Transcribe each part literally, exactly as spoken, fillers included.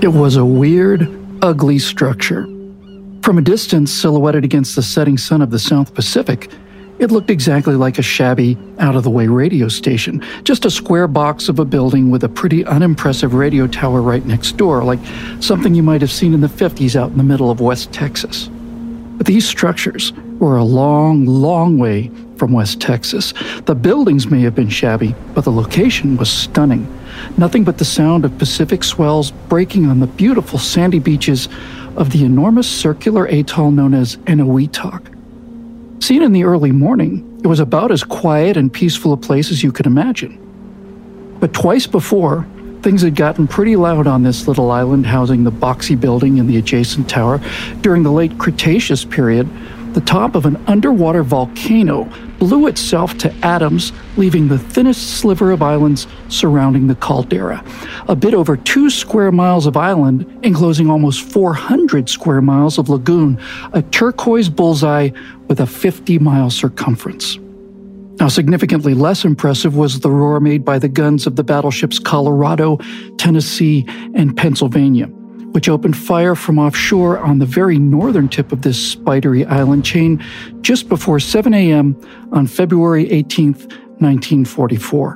It was a weird, ugly structure. From a distance, silhouetted against the setting sun of the South Pacific, it looked exactly like a shabby, out-of-the-way radio station, just a square box of a building with a pretty unimpressive radio tower right next door, like something you might have seen in the fifties out in the middle of West Texas. But these structures were a long, long way from West Texas. The buildings may have been shabby, but the location was stunning. Nothing but the sound of Pacific swells breaking on the beautiful sandy beaches of the enormous circular atoll known as Eniwetok. Seen in the early morning, it was about as quiet and peaceful a place as you could imagine. But twice before, things had gotten pretty loud on this little island housing the boxy building and the adjacent tower. During the late Cretaceous period, the top of an underwater volcano blew itself to atoms, leaving the thinnest sliver of islands surrounding the caldera. A bit over two square miles of island, enclosing almost four hundred square miles of lagoon, a turquoise bullseye with a fifty-mile circumference. Now, significantly less impressive was the roar made by the guns of the battleships Colorado, Tennessee, and Pennsylvania, which opened fire from offshore on the very northern tip of this spidery island chain just before seven a.m. on February eighteenth, nineteen forty-four.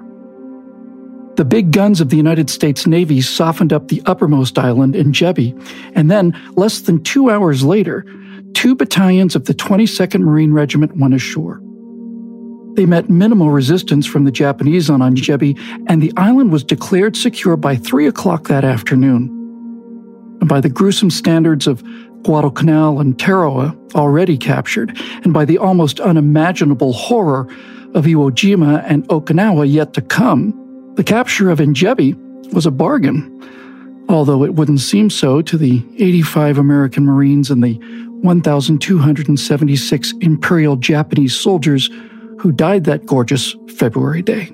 The big guns of the United States Navy softened up the uppermost island, Entebbe, and then, less than two hours later, two battalions of the twenty-second Marine Regiment went ashore. They met minimal resistance from the Japanese on Entebbe, and the island was declared secure by three o'clock that afternoon. And by the gruesome standards of Guadalcanal and Tarawa, already captured, and by the almost unimaginable horror of Iwo Jima and Okinawa yet to come, the capture of Entebbe was a bargain, although it wouldn't seem so to the eighty-five American Marines and the one thousand two hundred seventy-six Imperial Japanese soldiers who died that gorgeous February day.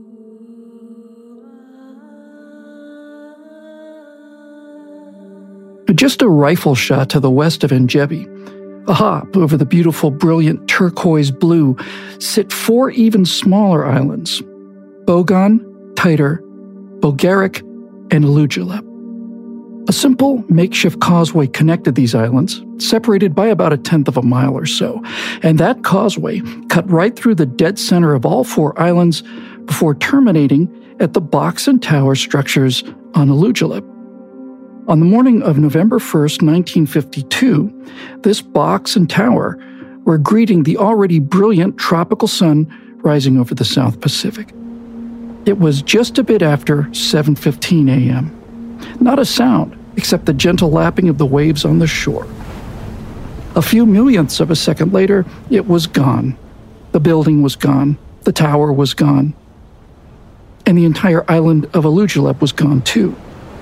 Just a rifle shot to the west of Entebbe, a hop over the beautiful, brilliant turquoise blue, sit four even smaller islands: Bogon, Titer, Bogarik, and Alujilep. A simple makeshift causeway connected these islands, separated by about a tenth of a mile or so, and that causeway cut right through the dead center of all four islands before terminating at the box and tower structures on Alujilep. On the morning of November first, nineteen fifty-two, this box and tower were greeting the already brilliant tropical sun rising over the South Pacific. It was just a bit after seven fifteen a.m. Not a sound except the gentle lapping of the waves on the shore. A few millionths of a second later, it was gone. The building was gone. The tower was gone. And the entire island of Alujilep was gone too.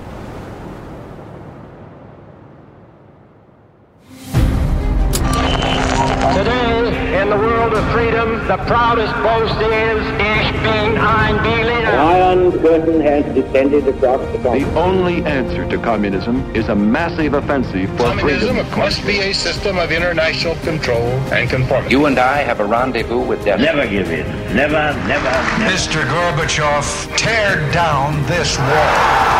Freedom, the proudest boast is, Ich bin ein Berliner. The Iron Curtain has descended across the continent. The only answer to communism is a massive offensive for communism freedom. must be a system of international control and conformity. You and I have a rendezvous with death. Never give in. Never, never, never. Mister Gorbachev, tear down this wall.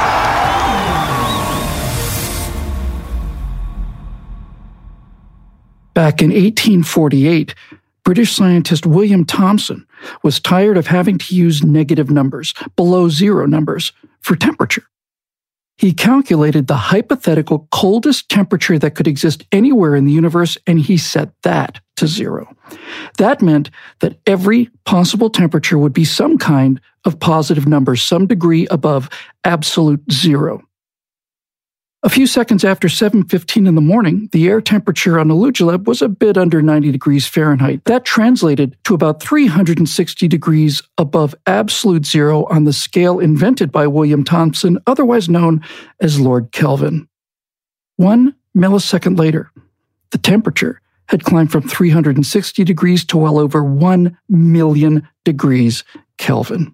Back in eighteen forty-eight, British scientist William Thomson was tired of having to use negative numbers, below zero numbers, for temperature. He calculated the hypothetical coldest temperature that could exist anywhere in the universe, and he set that to zero. That meant that every possible temperature would be some kind of positive number, some degree above absolute zero. A few seconds after seven fifteen in the morning, the air temperature on Alujilep was a bit under ninety degrees Fahrenheit. That translated to about three hundred sixty degrees above absolute zero on the scale invented by William Thomson, otherwise known as Lord Kelvin. One millisecond later, the temperature had climbed from three hundred sixty degrees to well over one million degrees Kelvin.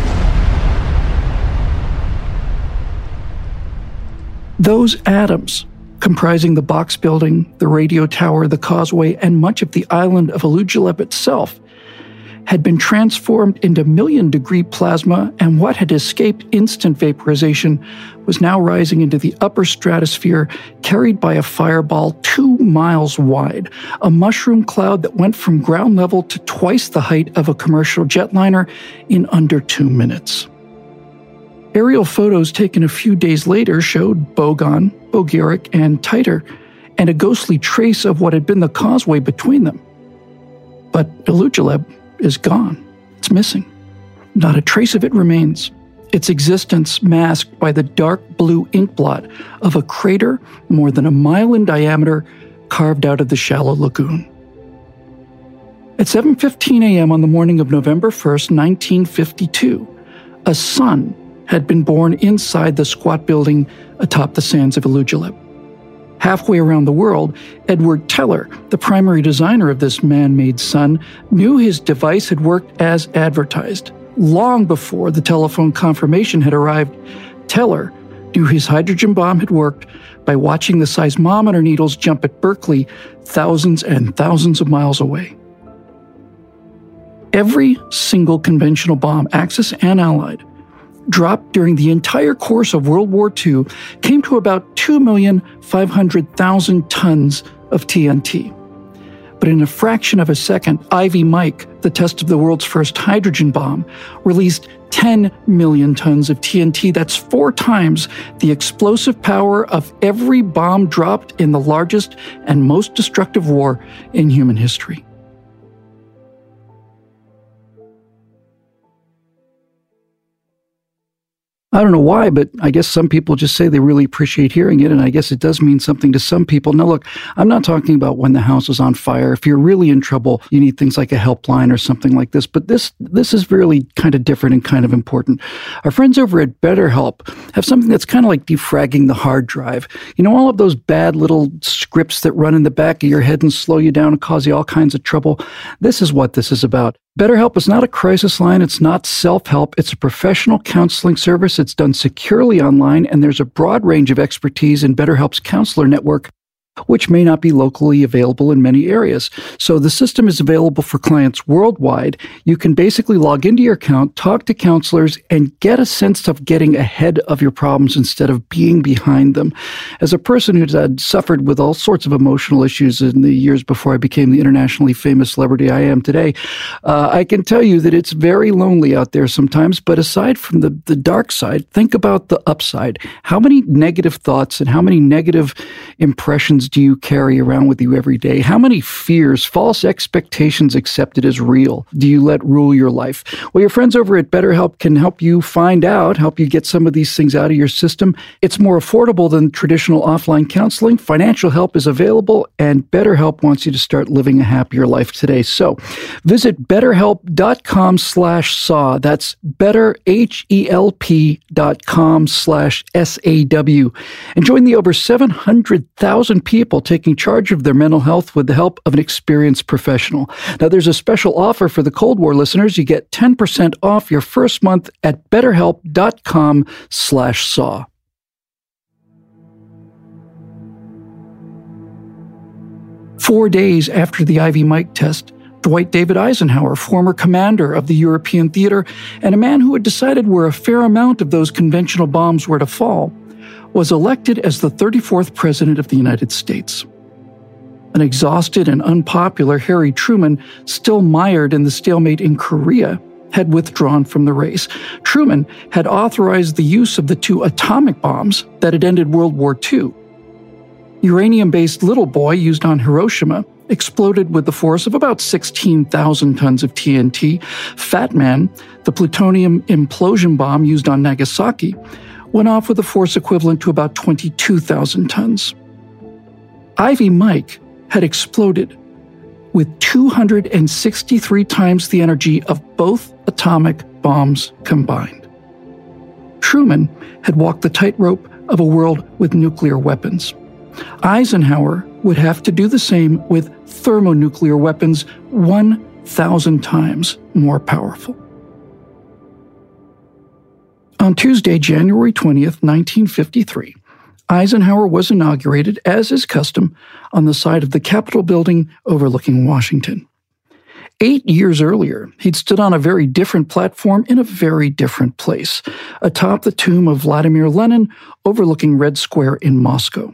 Those atoms, comprising the box building, the radio tower, the causeway, and much of the island of Alujilep itself, had been transformed into million-degree plasma, and what had escaped instant vaporization was now rising into the upper stratosphere, carried by a fireball two miles wide, a mushroom cloud that went from ground level to twice the height of a commercial jetliner in under two minutes. Aerial photos taken a few days later showed Bogon, Bogirik, and Titer, and a ghostly trace of what had been the causeway between them. But Illujaleb is gone. It's missing. Not a trace of it remains, its existence masked by the dark blue ink blot of a crater more than a mile in diameter carved out of the shallow lagoon. At seven fifteen a.m. on the morning of November first, nineteen fifty-two, a son had been born inside the squat building atop the sands of Illujaleb. Halfway around the world, Edward Teller, the primary designer of this man-made sun, knew his device had worked as advertised. Long before the telephone confirmation had arrived, Teller knew his hydrogen bomb had worked by watching the seismometer needles jump at Berkeley thousands and thousands of miles away. Every single conventional bomb, Axis and Allied, dropped during the entire course of World War Two came to about two million five hundred thousand tons of T N T. But in a fraction of a second, Ivy Mike, the test of the world's first hydrogen bomb, released ten million tons of T N T. That's four times the explosive power of every bomb dropped in the largest and most destructive war in human history. I don't know why, but I guess some people just say they really appreciate hearing it, and I guess it does mean something to some people. Now, look, I'm not talking about when the house is on fire. If you're really in trouble, you need things like a helpline or something like this, but this this is really kind of different and kind of important. Our friends over at BetterHelp have something that's kind of like defragging the hard drive. You know, all of those bad little scripts that run in the back of your head and slow you down and cause you all kinds of trouble? This is what this is about. BetterHelp is not a crisis line. It's not self-help. It's a professional counseling service. It's done securely online, and there's a broad range of expertise in BetterHelp's counselor network, which may not be locally available in many areas. So the system is available for clients worldwide. You can basically log into your account, talk to counselors, and get a sense of getting ahead of your problems instead of being behind them. As a person who's had suffered with all sorts of emotional issues in the years before I became the internationally famous celebrity I am today, uh, I can tell you that it's very lonely out there sometimes. But aside from the, the dark side, think about the upside. How many negative thoughts and how many negative impressions do you carry around with you every day? How many fears, false expectations accepted as real do you let rule your life? Well, your friends over at BetterHelp can help you find out, help you get some of these things out of your system. It's more affordable than traditional offline counseling. Financial help is available, and BetterHelp wants you to start living a happier life today. So visit betterhelp.com slash saw. That's betterhelp.com slash S-A-W. And join the over seven hundred thousand people People taking charge of their mental health with the help of an experienced professional. Now, there's a special offer for the Cold War listeners. You get ten percent off your first month at betterhelp.com slash saw. Four days after the Ivy Mike test, Dwight David Eisenhower, former commander of the European theater and a man who had decided where a fair amount of those conventional bombs were to fall, was elected as the thirty-fourth President of the United States. An exhausted and unpopular Harry Truman, still mired in the stalemate in Korea, had withdrawn from the race. Truman had authorized the use of the two atomic bombs that had ended World War Two. Uranium-based Little Boy, used on Hiroshima, exploded with the force of about sixteen thousand tons of T N T. Fat Man, the plutonium implosion bomb used on Nagasaki, went off with a force equivalent to about twenty-two thousand tons. Ivy Mike had exploded with two hundred sixty-three times the energy of both atomic bombs combined. Truman had walked the tightrope of a world with nuclear weapons. Eisenhower would have to do the same with thermonuclear weapons one thousand times more powerful. On Tuesday, January twentieth, nineteen fifty-three, Eisenhower was inaugurated, as is custom, on the side of the Capitol building overlooking Washington. Eight years earlier, he'd stood on a very different platform in a very different place, atop the tomb of Vladimir Lenin overlooking Red Square in Moscow.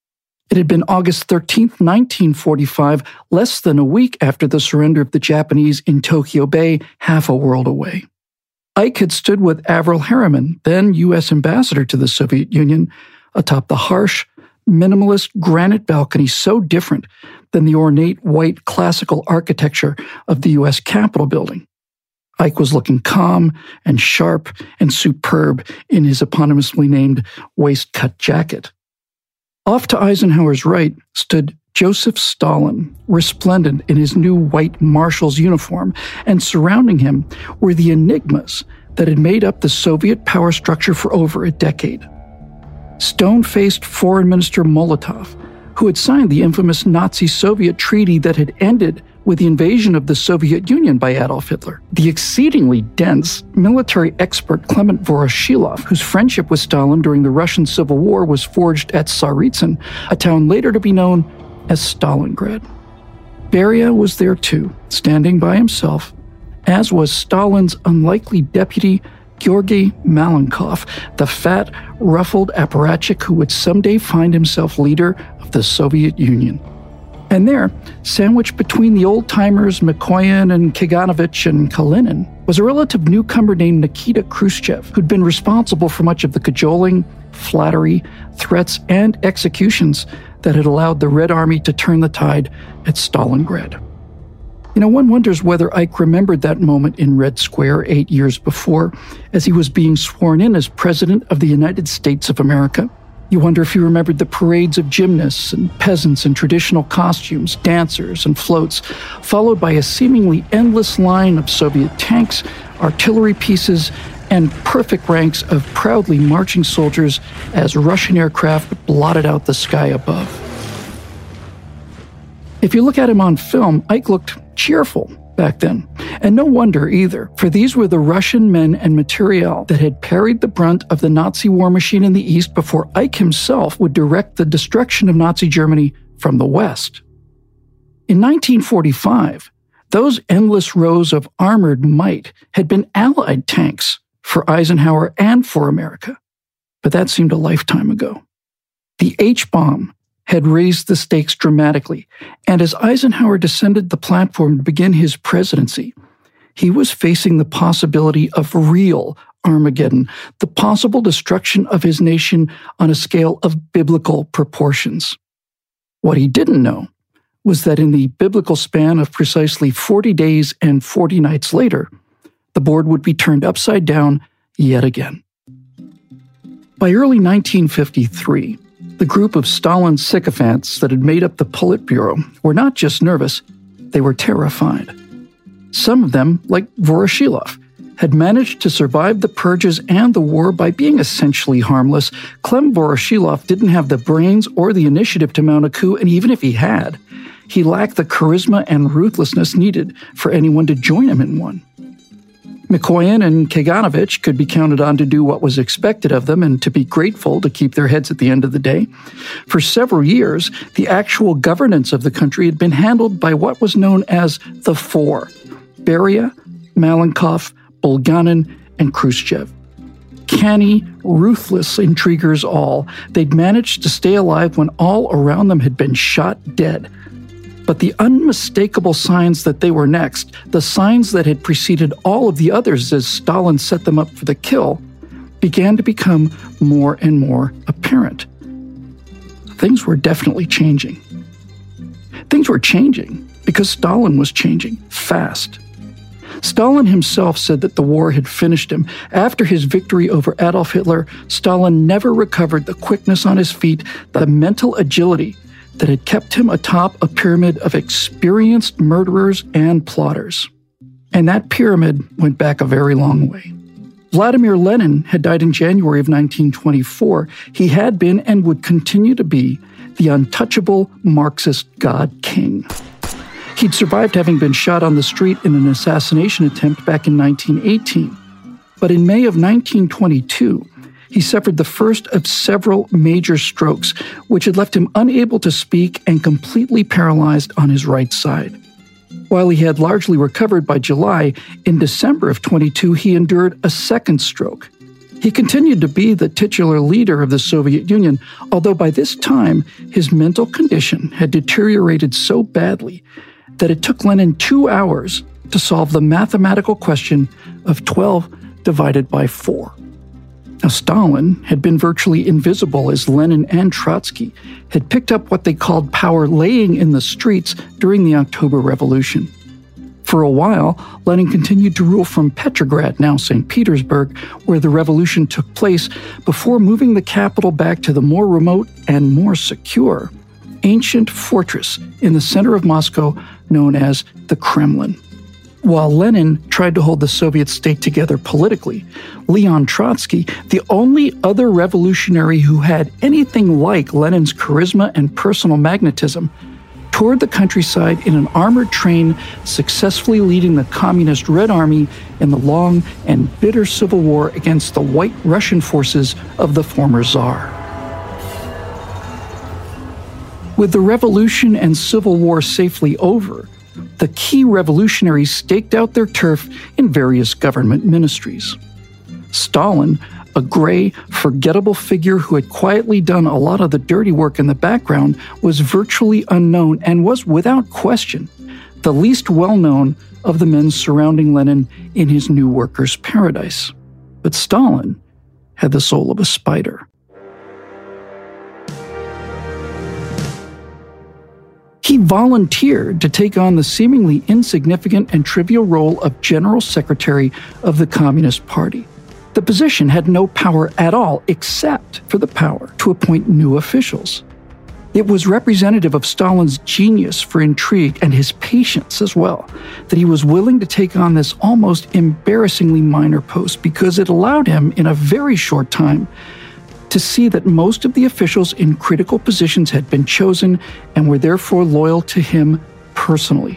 It had been August thirteenth, nineteen forty-five, less than a week after the surrender of the Japanese in Tokyo Bay, half a world away. Ike had stood with Averell Harriman, then U S ambassador to the Soviet Union, atop the harsh, minimalist granite balcony so different than the ornate white classical architecture of the U S Capitol building. Ike was looking calm and sharp and superb in his eponymously named waistcoat jacket. Off to Eisenhower's right stood Joseph Stalin, resplendent in his new white marshal's uniform, and surrounding him were the enigmas that had made up the Soviet power structure for over a decade. Stone-faced Foreign Minister Molotov, who had signed the infamous Nazi-Soviet treaty that had ended with the invasion of the Soviet Union by Adolf Hitler. The exceedingly dense military expert Clement Voroshilov, whose friendship with Stalin during the Russian Civil War was forged at Tsaritsyn, a town later to be known as Stalingrad. Beria was there too, standing by himself, as was Stalin's unlikely deputy, Georgy Malenkov, the fat, ruffled apparatchik who would someday find himself leader of the Soviet Union. And there, sandwiched between the old-timers Mikoyan and Kaganovich and Kalinin, was a relative newcomer named Nikita Khrushchev, who'd been responsible for much of the cajoling, flattery, threats, and executions that had allowed the Red Army to turn the tide at Stalingrad. You know, one wonders whether Ike remembered that moment in Red Square eight years before, as he was being sworn in as President of the United States of America. You wonder if he remembered the parades of gymnasts and peasants in traditional costumes, dancers and floats, followed by a seemingly endless line of Soviet tanks, artillery pieces, and perfect ranks of proudly marching soldiers as Russian aircraft blotted out the sky above. If you look at him on film, Ike looked cheerful back then. And no wonder either, for these were the Russian men and materiel that had parried the brunt of the Nazi war machine in the East before Ike himself would direct the destruction of Nazi Germany from the West. In nineteen forty-five, those endless rows of armored might had been Allied tanks for Eisenhower and for America. But that seemed a lifetime ago. The H-bomb had raised the stakes dramatically, and as Eisenhower descended the platform to begin his presidency, he was facing the possibility of real Armageddon, the possible destruction of his nation on a scale of biblical proportions. What he didn't know was that in the biblical span of precisely forty days and forty nights later, the board would be turned upside down yet again. By early nineteen fifty-three, the group of Stalin sycophants that had made up the Politburo were not just nervous, they were terrified. Some of them, like Voroshilov, had managed to survive the purges and the war by being essentially harmless. Clem Voroshilov didn't have the brains or the initiative to mount a coup, and even if he had, he lacked the charisma and ruthlessness needed for anyone to join him in one. Mikoyan and Kaganovich could be counted on to do what was expected of them and to be grateful to keep their heads at the end of the day. For several years, the actual governance of the country had been handled by what was known as the Four: Beria, Malenkov, Bulganin, and Khrushchev. Canny, ruthless intriguers all, they'd managed to stay alive when all around them had been shot dead. But the unmistakable signs that they were next, the signs that had preceded all of the others as Stalin set them up for the kill, began to become more and more apparent. Things were definitely changing. Things were changing because Stalin was changing fast. Stalin himself said that the war had finished him. After his victory over Adolf Hitler, Stalin never recovered the quickness on his feet, the mental agility that had kept him atop a pyramid of experienced murderers and plotters. And that pyramid went back a very long way. Vladimir Lenin had died in January of nineteen twenty-four. He had been and would continue to be the untouchable Marxist God King. He'd survived having been shot on the street in an assassination attempt back in nineteen eighteen. But in May of nineteen twenty-two, he suffered the first of several major strokes, which had left him unable to speak and completely paralyzed on his right side. While he had largely recovered by July, in December of twenty-two he endured a second stroke. He continued to be the titular leader of the Soviet Union, although by this time his mental condition had deteriorated so badly that it took Lenin two hours to solve the mathematical question of twelve divided by four. Now, Stalin had been virtually invisible as Lenin and Trotsky had picked up what they called power laying in the streets during the October Revolution. For a while, Lenin continued to rule from Petrograd, now Saint Petersburg, where the revolution took place, before moving the capital back to the more remote and more secure ancient fortress in the center of Moscow known as the Kremlin. While Lenin tried to hold the Soviet state together politically, Leon Trotsky, the only other revolutionary who had anything like Lenin's charisma and personal magnetism, toured the countryside in an armored train, successfully leading the Communist Red Army in the long and bitter civil war against the White Russian forces of the former Tsar. With the revolution and civil war safely over, the key revolutionaries staked out their turf in various government ministries. Stalin, a gray, forgettable figure who had quietly done a lot of the dirty work in the background, was virtually unknown and was, without question, the least well-known of the men surrounding Lenin in his new workers' paradise. But Stalin had the soul of a spider. He volunteered to take on the seemingly insignificant and trivial role of General Secretary of the Communist Party. The position had no power at all except for the power to appoint new officials. It was representative of Stalin's genius for intrigue and his patience as well, that he was willing to take on this almost embarrassingly minor post because it allowed him, in a very short time, to see that most of the officials in critical positions had been chosen and were therefore loyal to him personally.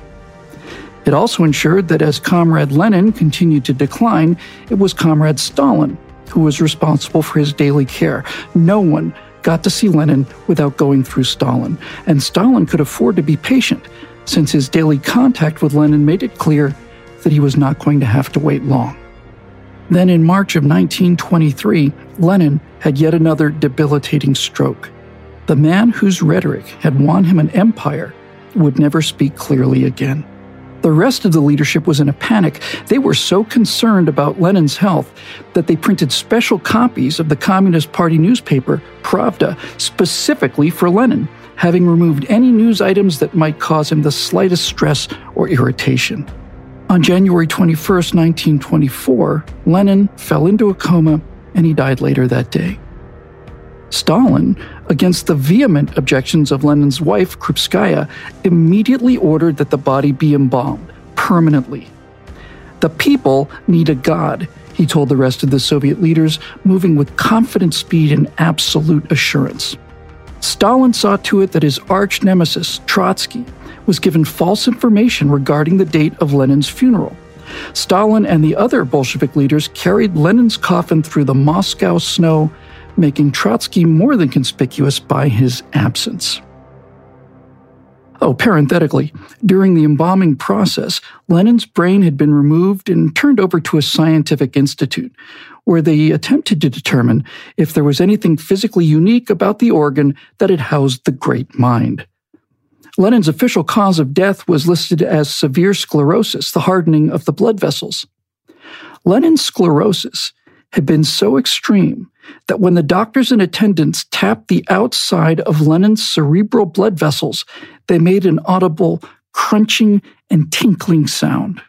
It also ensured that as Comrade Lenin continued to decline, it was Comrade Stalin who was responsible for his daily care. No one got to see Lenin without going through Stalin, and Stalin could afford to be patient, since his daily contact with Lenin made it clear that he was not going to have to wait long. Then in March of nineteen twenty-three, Lenin had yet another debilitating stroke. The man whose rhetoric had won him an empire would never speak clearly again. The rest of the leadership was in a panic. They were so concerned about Lenin's health that they printed special copies of the Communist Party newspaper, Pravda, specifically for Lenin, having removed any news items that might cause him the slightest stress or irritation. On January twenty-first, nineteen twenty-four, Lenin fell into a coma and he died later that day. Stalin, against the vehement objections of Lenin's wife, Krupskaya, immediately ordered that the body be embalmed permanently. The people need a god, he told the rest of the Soviet leaders, moving with confident speed and absolute assurance. Stalin saw to it that his arch-nemesis, Trotsky, was given false information regarding the date of Lenin's funeral. Stalin and the other Bolshevik leaders carried Lenin's coffin through the Moscow snow, making Trotsky more than conspicuous by his absence. Oh, parenthetically, during the embalming process, Lenin's brain had been removed and turned over to a scientific institute, where they attempted to determine if there was anything physically unique about the organ that had housed the great mind. Lenin's official cause of death was listed as severe sclerosis, the hardening of the blood vessels. Lenin's sclerosis had been so extreme that when the doctors in attendance tapped the outside of Lenin's cerebral blood vessels, they made an audible crunching and tinkling sound.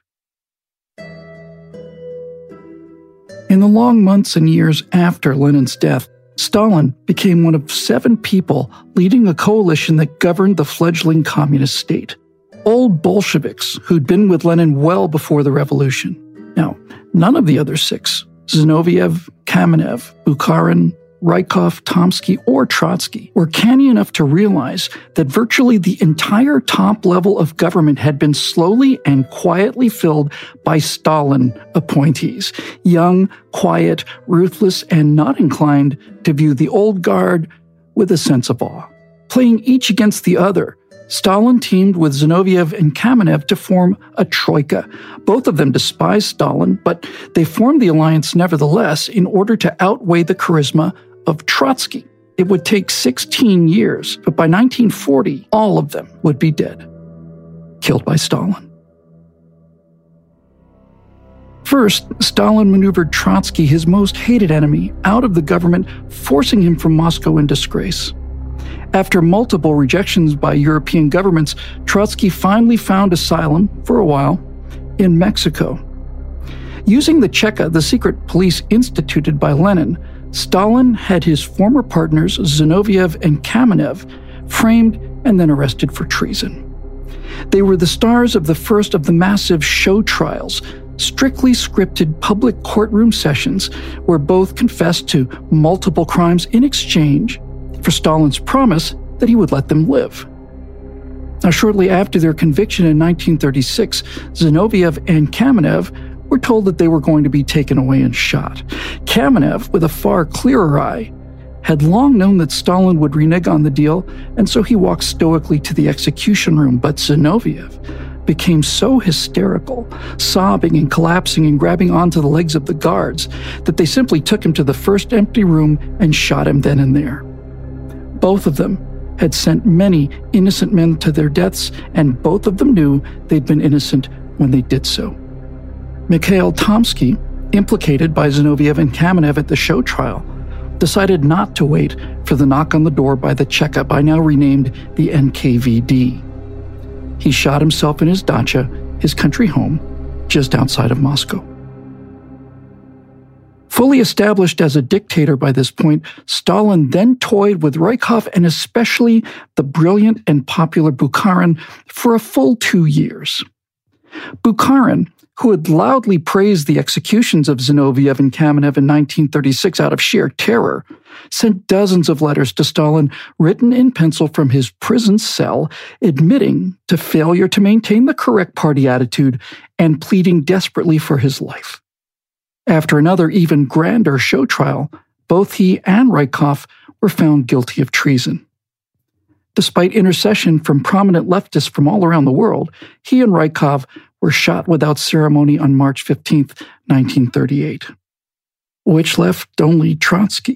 In the long months and years after Lenin's death, Stalin became one of seven people leading a coalition that governed the fledgling communist state. Old Bolsheviks who'd been with Lenin well before the revolution. Now, none of the other six, Zinoviev, Kamenev, Bukharin, Rykov, Tomsky, or Trotsky, were canny enough to realize that virtually the entire top level of government had been slowly and quietly filled by Stalin appointees, young, quiet, ruthless, and not inclined to view the old guard with a sense of awe. Playing each against the other, Stalin teamed with Zinoviev and Kamenev to form a troika. Both of them despised Stalin, but they formed the alliance nevertheless in order to outweigh the charisma of Trotsky. It would take sixteen years, but by nineteen forty, all of them would be dead, killed by Stalin. First, Stalin maneuvered Trotsky, his most hated enemy, out of the government, forcing him from Moscow in disgrace. After multiple rejections by European governments, Trotsky finally found asylum, for a while, in Mexico. Using the Cheka, the secret police instituted by Lenin, Stalin had his former partners, Zinoviev and Kamenev, framed and then arrested for treason. They were the stars of the first of the massive show trials, strictly scripted public courtroom sessions where both confessed to multiple crimes in exchange for Stalin's promise that he would let them live. Now, shortly after their conviction in nineteen thirty-six, Zinoviev and Kamenev were told that they were going to be taken away and shot. Kamenev, with a far clearer eye, had long known that Stalin would renege on the deal, and so he walked stoically to the execution room. But Zinoviev became so hysterical, sobbing and collapsing and grabbing onto the legs of the guards, that they simply took him to the first empty room and shot him then and there. Both of them had sent many innocent men to their deaths, and both of them knew they'd been innocent when they did so. Mikhail Tomsky, implicated by Zinoviev and Kamenev at the show trial, decided not to wait for the knock on the door by the Cheka, by now renamed the N K V D. He shot himself in his dacha, his country home, just outside of Moscow. Fully established as a dictator by this point, Stalin then toyed with Rykov and especially the brilliant and popular Bukharin for a full two years. Bukharin, who had loudly praised the executions of Zinoviev and Kamenev in nineteen thirty-six out of sheer terror, sent dozens of letters to Stalin written in pencil from his prison cell, admitting to failure to maintain the correct party attitude and pleading desperately for his life. After another even grander show trial, both he and Rykov were found guilty of treason. Despite intercession from prominent leftists from all around the world, he and Rykov were shot without ceremony on March fifteenth, nineteen thirty-eight, which left only Trotsky.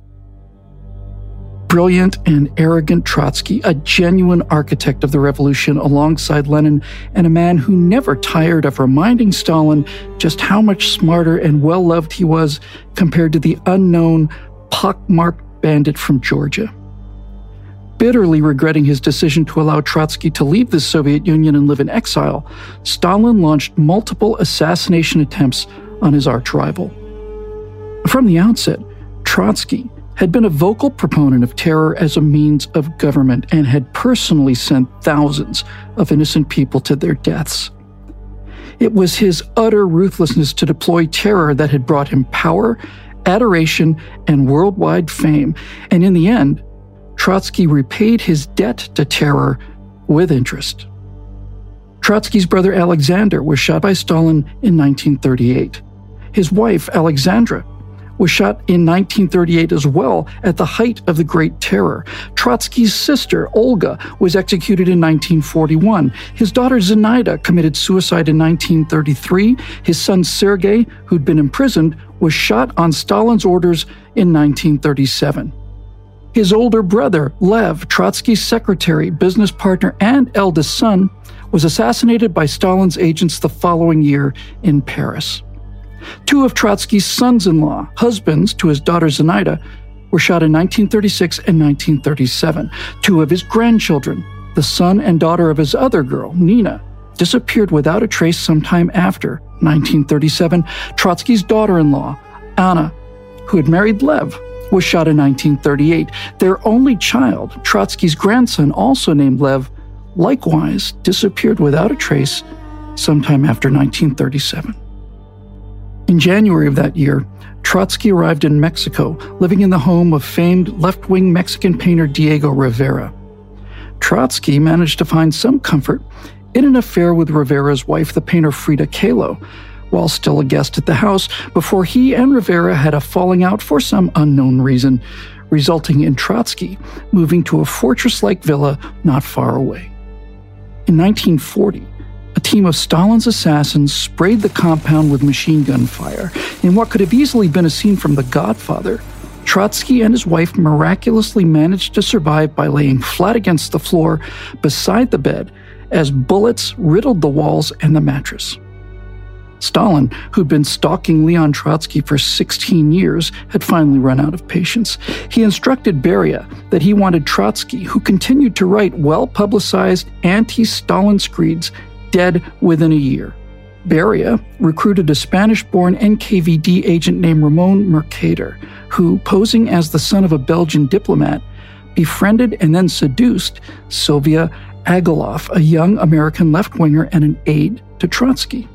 Brilliant and arrogant Trotsky, a genuine architect of the revolution alongside Lenin, and a man who never tired of reminding Stalin just how much smarter and well-loved he was compared to the unknown, pockmarked bandit from Georgia. Bitterly regretting his decision to allow Trotsky to leave the Soviet Union and live in exile, Stalin launched multiple assassination attempts on his arch-rival. From the outset, Trotsky had been a vocal proponent of terror as a means of government and had personally sent thousands of innocent people to their deaths. It was his utter ruthlessness to deploy terror that had brought him power, adoration, and worldwide fame, and in the end, Trotsky repaid his debt to terror with interest. Trotsky's brother Alexander was shot by Stalin in nineteen thirty-eight. His wife, Alexandra, was shot in nineteen thirty-eight as well, at the height of the Great Terror. Trotsky's sister, Olga, was executed in nineteen forty-one. His daughter Zenaida committed suicide in nineteen thirty-three. His son Sergei, who'd been imprisoned, was shot on Stalin's orders in nineteen thirty-seven. His older brother, Lev, Trotsky's secretary, business partner, and eldest son, was assassinated by Stalin's agents the following year in Paris. Two of Trotsky's sons-in-law, husbands to his daughter Zenaida, were shot in nineteen thirty-six and nineteen thirty-seven. Two of his grandchildren, the son and daughter of his other girl, Nina, disappeared without a trace sometime after nineteen thirty-seven. Trotsky's daughter-in-law, Anna, who had married Lev, was shot in nineteen thirty-eight. Their only child, Trotsky's grandson, also named Lev, likewise disappeared without a trace sometime after nineteen thirty-seven. In January of that year, Trotsky arrived in Mexico, living in the home of famed left-wing Mexican painter Diego Rivera. Trotsky managed to find some comfort in an affair with Rivera's wife, the painter Frida Kahlo, while still a guest at the house, before he and Rivera had a falling out for some unknown reason, resulting in Trotsky moving to a fortress-like villa not far away. In nineteen forty, a team of Stalin's assassins sprayed the compound with machine gun fire. In what could have easily been a scene from The Godfather, Trotsky and his wife miraculously managed to survive by laying flat against the floor beside the bed as bullets riddled the walls and the mattress. Stalin, who'd been stalking Leon Trotsky for sixteen years, had finally run out of patience. He instructed Beria that he wanted Trotsky, who continued to write well-publicized anti-Stalin screeds, dead within a year. Beria recruited a Spanish-born N K V D agent named Ramon Mercader, who, posing as the son of a Belgian diplomat, befriended and then seduced Sylvia Agilov, a young American left-winger and an aide to Trotsky.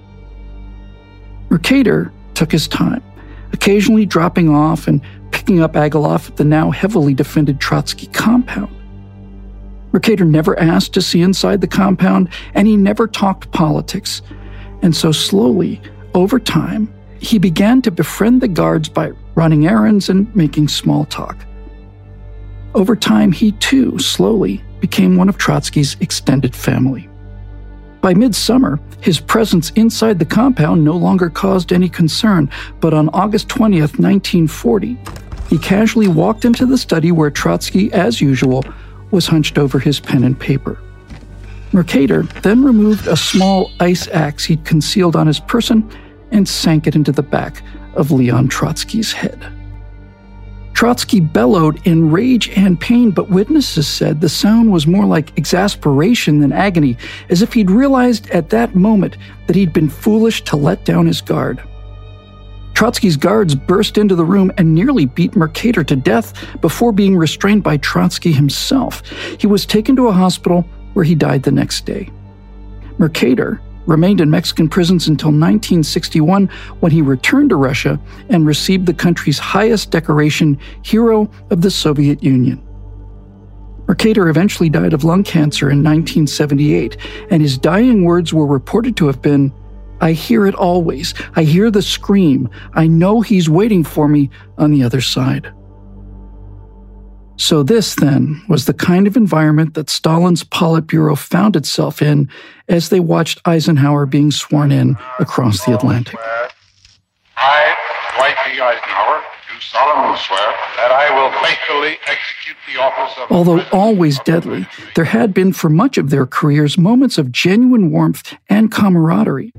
Mercader took his time, occasionally dropping off and picking up Agilov at the now heavily defended Trotsky compound. Mercader never asked to see inside the compound, and he never talked politics. And so slowly, over time, he began to befriend the guards by running errands and making small talk. Over time, he too slowly became one of Trotsky's extended family. By midsummer, his presence inside the compound no longer caused any concern, but on August twentieth, nineteen forty, he casually walked into the study where Trotsky, as usual, was hunched over his pen and paper. Mercader then removed a small ice axe he'd concealed on his person and sank it into the back of Leon Trotsky's head. Trotsky bellowed in rage and pain, but witnesses said the sound was more like exasperation than agony, as if he'd realized at that moment that he'd been foolish to let down his guard. Trotsky's guards burst into the room and nearly beat Mercader to death before being restrained by Trotsky himself. He was taken to a hospital where he died the next day. Mercader remained in Mexican prisons until nineteen sixty-one, when he returned to Russia and received the country's highest decoration, Hero of the Soviet Union. Mercader eventually died of lung cancer in nineteen seventy-eight, and his dying words were reported to have been, "I hear it always. I hear the scream. I know he's waiting for me on the other side." So this, then, was the kind of environment that Stalin's Politburo found itself in as they watched Eisenhower being sworn in across the Atlantic. I, Dwight D. Eisenhower, do solemnly swear that I will faithfully execute the office of... Although always deadly, there had been for much of their careers moments of genuine warmth and camaraderie.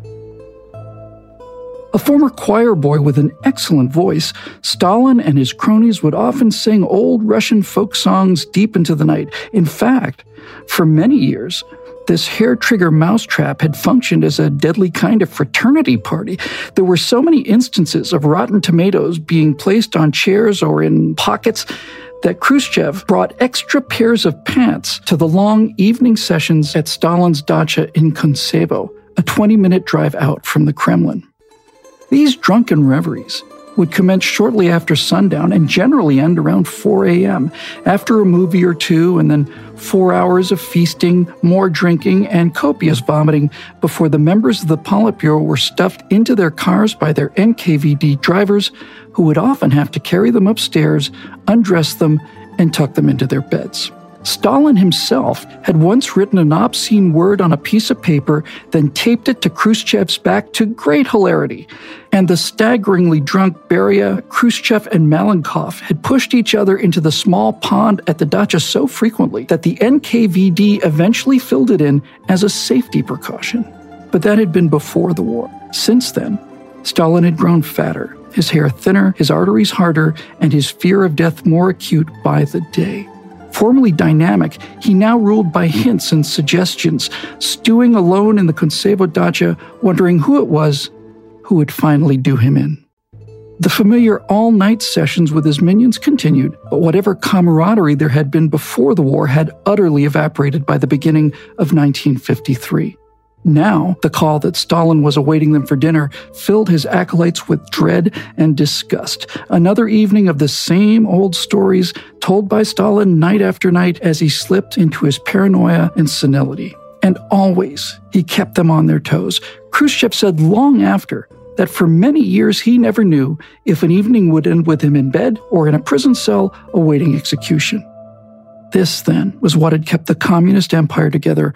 A former choir boy with an excellent voice, Stalin and his cronies would often sing old Russian folk songs deep into the night. In fact, for many years, this hair-trigger mousetrap had functioned as a deadly kind of fraternity party. There were so many instances of rotten tomatoes being placed on chairs or in pockets that Khrushchev brought extra pairs of pants to the long evening sessions at Stalin's dacha in Kuntsevo, a twenty-minute drive out from the Kremlin. These drunken reveries would commence shortly after sundown and generally end around four a.m. after a movie or two, and then four hours of feasting, more drinking, and copious vomiting before the members of the Politburo were stuffed into their cars by their N K V D drivers, who would often have to carry them upstairs, undress them, and tuck them into their beds. Stalin himself had once written an obscene word on a piece of paper, then taped it to Khrushchev's back to great hilarity, and the staggeringly drunk Beria, Khrushchev, and Malenkov had pushed each other into the small pond at the dacha so frequently that the N K V D eventually filled it in as a safety precaution. But that had been before the war. Since then, Stalin had grown fatter, his hair thinner, his arteries harder, and his fear of death more acute by the day. Formerly dynamic, he now ruled by hints and suggestions, stewing alone in the Kuntsevo dacha, wondering who it was who would finally do him in. The familiar all-night sessions with his minions continued, but whatever camaraderie there had been before the war had utterly evaporated by the beginning of nineteen fifty-three. Now, the call that Stalin was awaiting them for dinner filled his acolytes with dread and disgust. Another evening of the same old stories told by Stalin night after night as he slipped into his paranoia and senility. And always, he kept them on their toes. Khrushchev said long after that for many years he never knew if an evening would end with him in bed or in a prison cell awaiting execution. This, then, was what had kept the communist empire together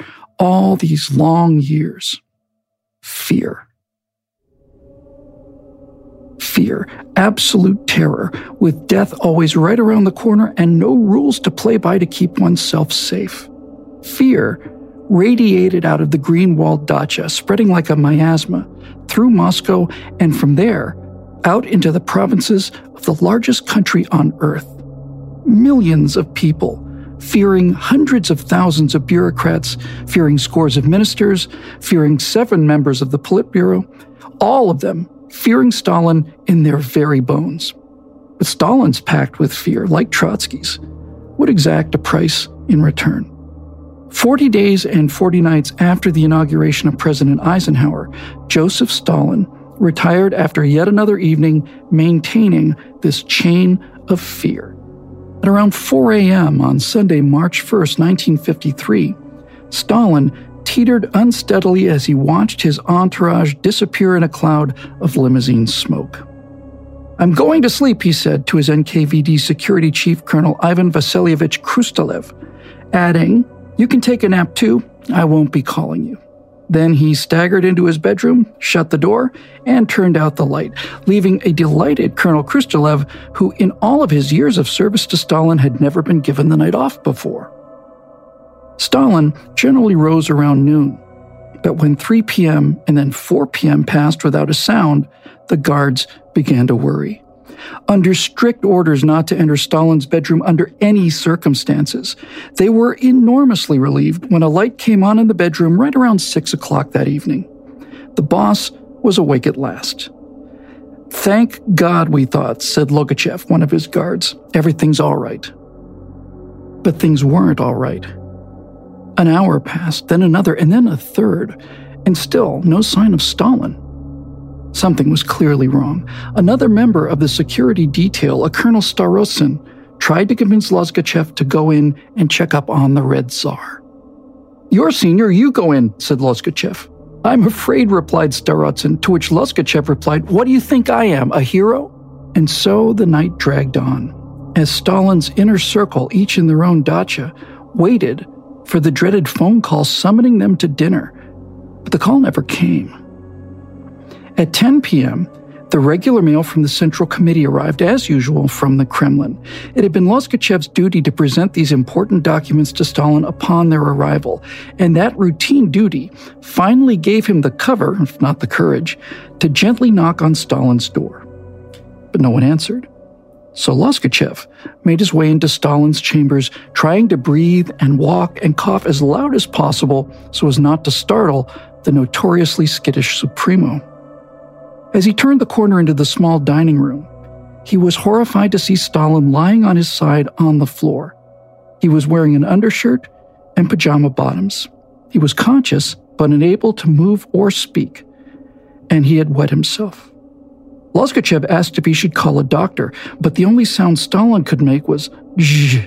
all these long years. Fear. Fear, absolute terror, with death always right around the corner and no rules to play by to keep oneself safe. Fear radiated out of the green-walled dacha, spreading like a miasma through Moscow and from there out into the provinces of the largest country on earth. Millions of people, fearing hundreds of thousands of bureaucrats, fearing scores of ministers, fearing seven members of the Politburo, all of them fearing Stalin in their very bones. But Stalin's pact with fear, like Trotsky's, would exact a price in return. Forty days and forty nights after the inauguration of President Eisenhower, Joseph Stalin retired after yet another evening maintaining this chain of fear. At around four a.m. on Sunday, March first, nineteen fifty-three, Stalin teetered unsteadily as he watched his entourage disappear in a cloud of limousine smoke. "I'm going to sleep," he said to his N K V D security chief, Colonel Ivan Vasilievich Krustalev, adding, "You can take a nap too. I won't be calling you." Then he staggered into his bedroom, shut the door, and turned out the light, leaving a delighted Colonel Krustalev, who in all of his years of service to Stalin had never been given the night off before. Stalin generally rose around noon, but when three p.m. and then four p.m. passed without a sound, the guards began to worry. Under strict orders not to enter Stalin's bedroom under any circumstances, they were enormously relieved when a light came on in the bedroom right around six o'clock that evening. The boss was awake at last. "Thank God, we thought," said Logachev, one of his guards. "Everything's all right." But things weren't all right. An hour passed, then another, and then a third, and still no sign of Stalin. Something was clearly wrong. Another member of the security detail, a Colonel Starostin, tried to convince Lozgachev to go in and check up on the Red Tsar. "You're senior, you go in," said Lozgachev. "I'm afraid," replied Starostin, to which Lozgachev replied, "What do you think I am, a hero?" And so the night dragged on, as Stalin's inner circle, each in their own dacha, waited for the dreaded phone call summoning them to dinner. But the call never came. At ten p.m., the regular mail from the Central Committee arrived, as usual, from the Kremlin. It had been Lozgachev's duty to present these important documents to Stalin upon their arrival, and that routine duty finally gave him the cover, if not the courage, to gently knock on Stalin's door. But no one answered. So Lozgachev made his way into Stalin's chambers, trying to breathe and walk and cough as loud as possible so as not to startle the notoriously skittish Supremo. As he turned the corner into the small dining room, he was horrified to see Stalin lying on his side on the floor. He was wearing an undershirt and pajama bottoms. He was conscious but unable to move or speak, and he had wet himself. Lozgachev asked if he should call a doctor, but the only sound Stalin could make was zh,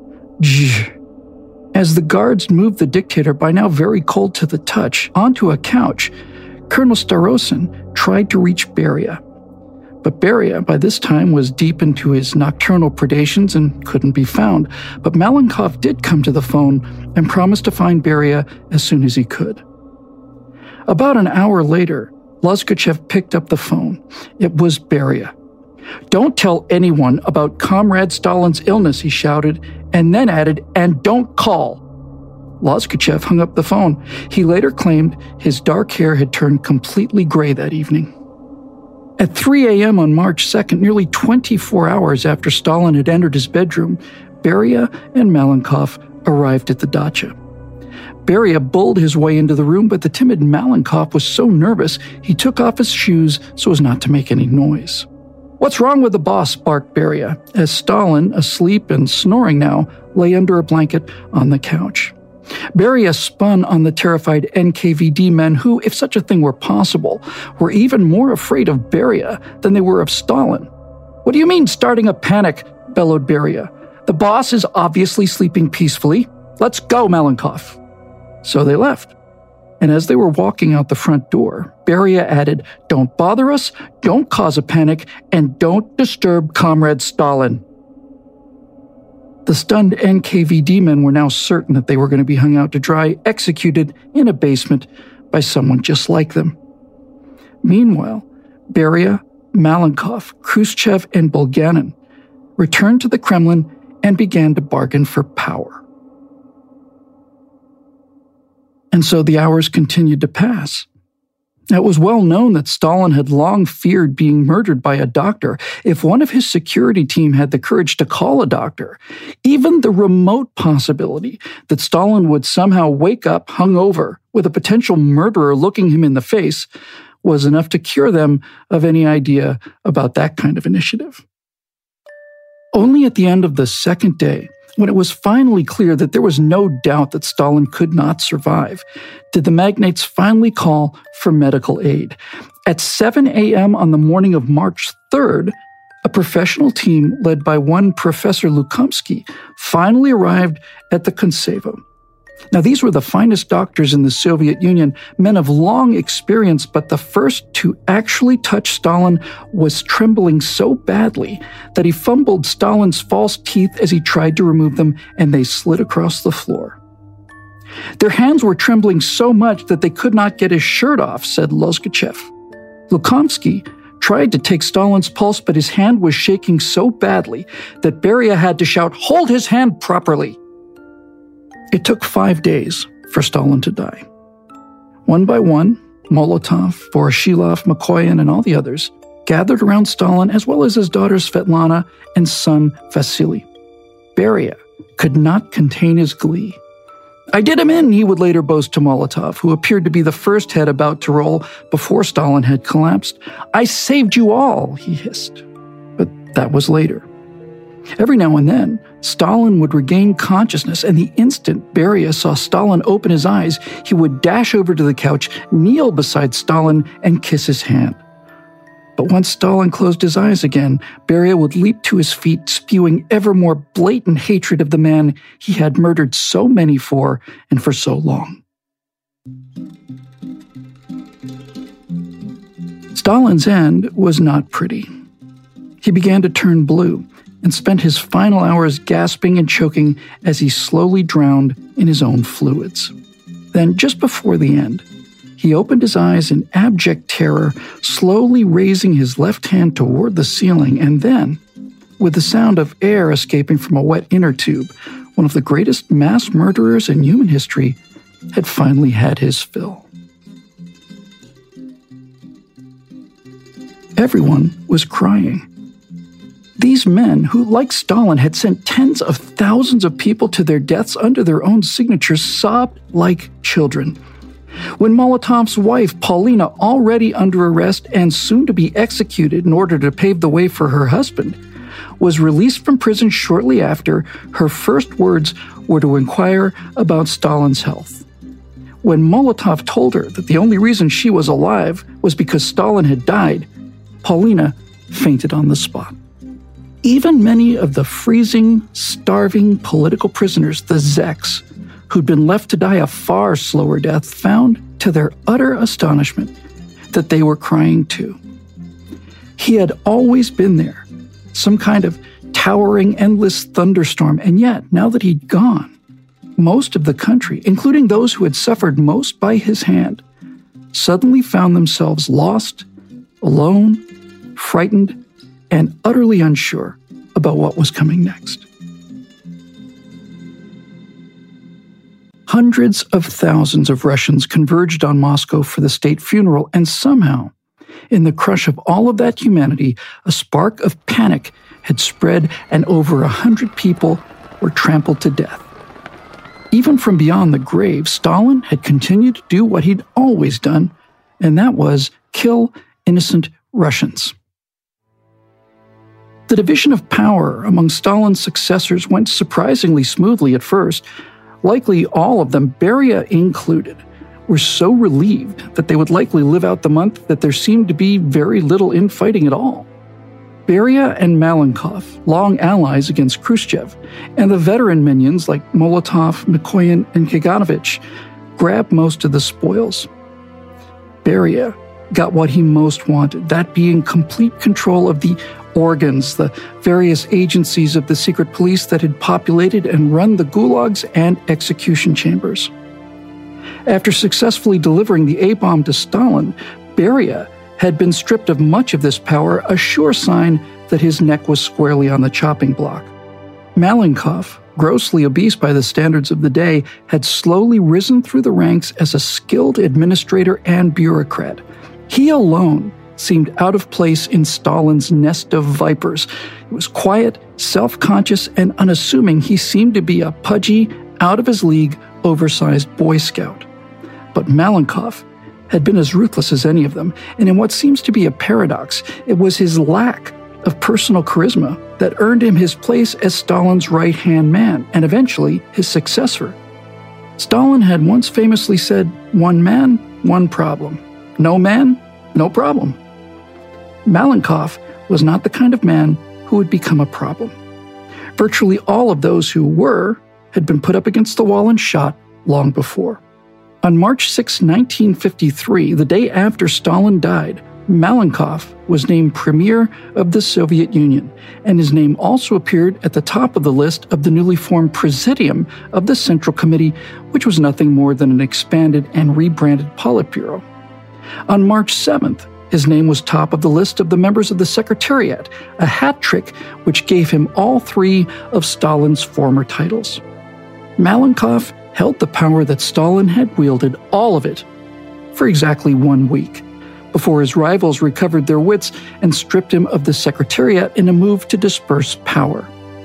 zh. As the guards moved the dictator, by now very cold to the touch, onto a couch, Colonel Starostin tried to reach Beria. But Beria, by this time, was deep into his nocturnal predations and couldn't be found. But Malenkov did come to the phone and promised to find Beria as soon as he could. About an hour later, Lozgachev picked up the phone. It was Beria. "Don't tell anyone about Comrade Stalin's illness," he shouted, and then added, "and don't call." Lozgachev hung up the phone. He later claimed his dark hair had turned completely gray that evening. At three a.m. on March second, nearly twenty-four hours after Stalin had entered his bedroom, Beria and Malenkov arrived at the dacha. Beria bulled his way into the room, but the timid Malenkov was so nervous he took off his shoes so as not to make any noise. "What's wrong with the boss?" barked Beria, as Stalin, asleep and snoring now, lay under a blanket on the couch. Beria spun on the terrified N K V D men who, if such a thing were possible, were even more afraid of Beria than they were of Stalin. "What do you mean, starting a panic?" bellowed Beria. "The boss is obviously sleeping peacefully. Let's go, Malenkov." So they left. And as they were walking out the front door, Beria added, "Don't bother us, don't cause a panic, and don't disturb Comrade Stalin." The stunned N K V D men were now certain that they were going to be hung out to dry, executed in a basement by someone just like them. Meanwhile, Beria, Malenkov, Khrushchev, and Bulganin returned to the Kremlin and began to bargain for power. And so the hours continued to pass. It was well known that Stalin had long feared being murdered by a doctor. If one of his security team had the courage to call a doctor, even the remote possibility that Stalin would somehow wake up hungover with a potential murderer looking him in the face was enough to cure them of any idea about that kind of initiative. Only at the end of the second day, when it was finally clear that there was no doubt that Stalin could not survive, did the magnates finally call for medical aid. At seven a.m. on the morning of March third, a professional team led by one Professor Lukomsky finally arrived at the Kuntsevo. Now, these were the finest doctors in the Soviet Union, men of long experience, but the first to actually touch Stalin was trembling so badly that he fumbled Stalin's false teeth as he tried to remove them, and they slid across the floor. Their hands were trembling so much that they could not get his shirt off, said Lozgachev. Lukomsky tried to take Stalin's pulse, but his hand was shaking so badly that Beria had to shout, "Hold his hand properly!" It took five days for Stalin to die. One by one, Molotov, Voroshilov, Mikoyan, and all the others gathered around Stalin, as well as his daughter Svetlana and son Vasily. Beria could not contain his glee. "I did him in," he would later boast to Molotov, who appeared to be the first head about to roll before Stalin had collapsed. "I saved you all," he hissed. But that was later. Every now and then, Stalin would regain consciousness, and the instant Beria saw Stalin open his eyes, he would dash over to the couch, kneel beside Stalin, and kiss his hand. But once Stalin closed his eyes again, Beria would leap to his feet, spewing ever more blatant hatred of the man he had murdered so many for and for so long. Stalin's end was not pretty. He began to turn blue and spent his final hours gasping and choking as he slowly drowned in his own fluids. Then, just before the end, he opened his eyes in abject terror, slowly raising his left hand toward the ceiling, and then, with the sound of air escaping from a wet inner tube, one of the greatest mass murderers in human history had finally had his fill. Everyone was crying. These men, who, like Stalin, had sent tens of thousands of people to their deaths under their own signatures, sobbed like children. When Molotov's wife, Paulina, already under arrest and soon to be executed in order to pave the way for her husband, was released from prison shortly after, her first words were to inquire about Stalin's health. When Molotov told her that the only reason she was alive was because Stalin had died, Paulina fainted on the spot. Even many of the freezing, starving political prisoners, the Zeks, who'd been left to die a far slower death, found, to their utter astonishment, that they were crying too. He had always been there, some kind of towering, endless thunderstorm, and yet, now that he'd gone, most of the country, including those who had suffered most by his hand, suddenly found themselves lost, alone, frightened, and utterly unsure about what was coming next. Hundreds of thousands of Russians converged on Moscow for the state funeral, and somehow, in the crush of all of that humanity, a spark of panic had spread, and over a hundred people were trampled to death. Even from beyond the grave, Stalin had continued to do what he'd always done, and that was kill innocent Russians. The division of power among Stalin's successors went surprisingly smoothly at first. Likely all of them, Beria included, were so relieved that they would likely live out the month that there seemed to be very little infighting at all. Beria and Malenkov, long allies against Khrushchev, and the veteran minions like Molotov, Mikoyan, and Kaganovich grabbed most of the spoils. Beria got what he most wanted, that being complete control of the organs, the various agencies of the secret police that had populated and run the gulags and execution chambers. After successfully delivering the A-bomb to Stalin, Beria had been stripped of much of this power, a sure sign that his neck was squarely on the chopping block. Malenkov, grossly obese by the standards of the day, had slowly risen through the ranks as a skilled administrator and bureaucrat. He alone seemed out of place in Stalin's nest of vipers. He was quiet, self-conscious, and unassuming. He seemed to be a pudgy, out-of-his-league, oversized Boy Scout. But Malenkov had been as ruthless as any of them, and in what seems to be a paradox, it was his lack of personal charisma that earned him his place as Stalin's right-hand man, and eventually his successor. Stalin had once famously said, "One man, one problem. No man, no problem." Malenkov was not the kind of man who would become a problem. Virtually all of those who were had been put up against the wall and shot long before. On March sixth, nineteen fifty-three, the day after Stalin died, Malenkov was named Premier of the Soviet Union, and his name also appeared at the top of the list of the newly formed Presidium of the Central Committee, which was nothing more than an expanded and rebranded Politburo. On March seventh, his name was top of the list of the members of the Secretariat, a hat trick which gave him all three of Stalin's former titles. Malenkov held the power that Stalin had wielded, all of it, for exactly one week, before his rivals recovered their wits and stripped him of the Secretariat in a move to disperse power.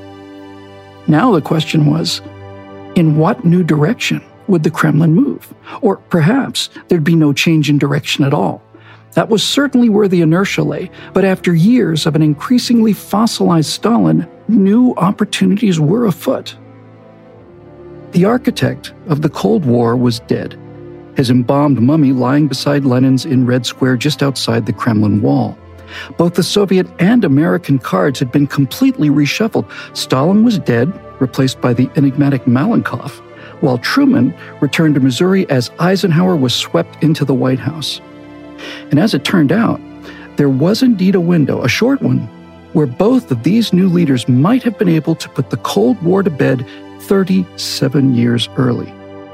Now the question was, in what new direction would the Kremlin move? Or perhaps there'd be no change in direction at all. That was certainly where the inertia lay, but after years of an increasingly fossilized Stalin, new opportunities were afoot. The architect of the Cold War was dead, his embalmed mummy lying beside Lenin's in Red Square just outside the Kremlin wall. Both the Soviet and American cards had been completely reshuffled. Stalin was dead, replaced by the enigmatic Malenkov, while Truman returned to Missouri as Eisenhower was swept into the White House. And as it turned out, there was indeed a window, a short one, where both of these new leaders might have been able to put the Cold War to bed thirty-seven years early.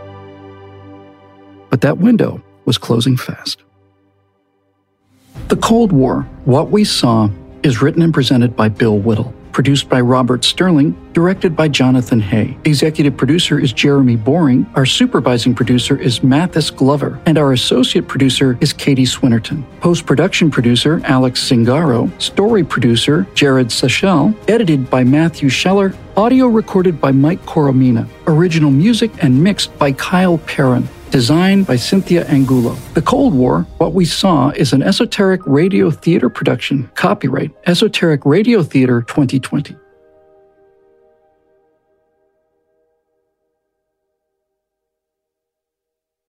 But that window was closing fast. The Cold War, What We Saw, is written and presented by Bill Whittle, produced by Robert Sterling, directed by Jonathan Hay. Executive producer is Jeremy Boring, our supervising producer is Mathis Glover, and our associate producer is Katie Swinnerton. Post-production producer Alex Zingaro, story producer Jared Sechel, edited by Matthew Scheller, audio recorded by Mike Coromina, original music and mixed by Kyle Perrin. Designed by Cynthia Angulo. The Cold War, What We Saw, is an esoteric radio theater production. Copyright Esoteric Radio Theater twenty twenty.